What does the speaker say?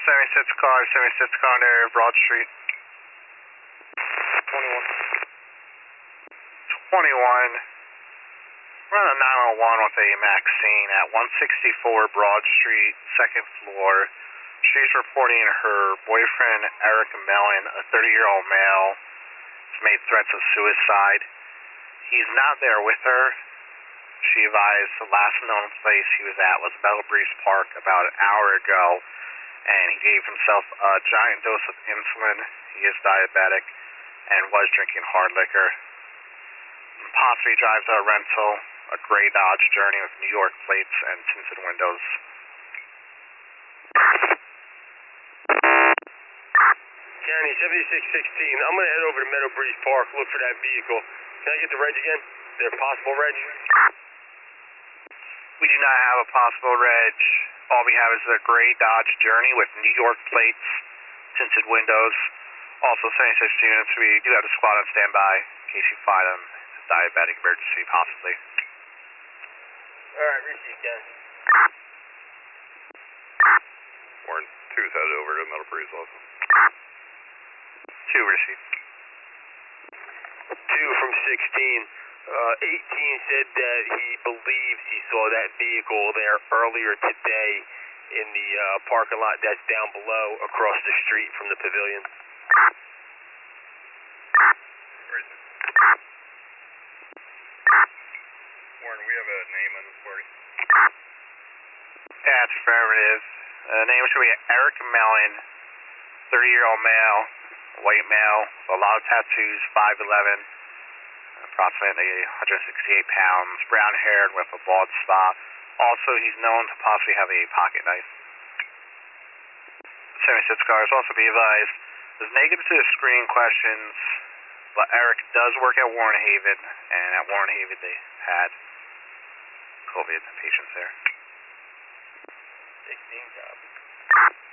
76 car near Broad Street. 21. We're on a 901 with a Maxine at 164 Broad Street, second floor. She's reporting her boyfriend, Eric Mellon, a 30-year-old male, has made threats of suicide. He's not there with her. She advised the last known place he was at was Meadow Breeze Park about an hour ago, and he gave himself a giant dose of insulin. He is diabetic and was drinking hard liquor. Possibly drives a rental, a gray Dodge Journey with New York plates and tinted windows. County 7616. I'm going to head over to Meadow Breeze Park, look for that vehicle. Can I get the reg again? Is there a possible reg? We do not have a possible reg. All we have is a gray Dodge Journey with New York plates, tinted windows. Also, 76 units, we do have the squad on standby in case you find them. Diabetic emergency, possibly. Alright, receive, Ken. Warren 2's headed over to Meadow Breeze also. 2 received. 2 from 16. 18 said that he believes he saw that vehicle there earlier today in the parking lot that's down below across the street from the pavilion. Where is it? Warren, we have a name on this party. Yeah, it's affirmative. Name should be Eric Mellon, 30-year-old male, white male, with a lot of tattoos, 5'11", approximately 168 pounds, brown haired with a bald spot. Also, he's known to possibly have a pocket knife. 76 cars also be advised. There's negative to the screening questions, but Eric does work at Warren Haven, and at Warren Haven they had COVID patients there. 16 copy.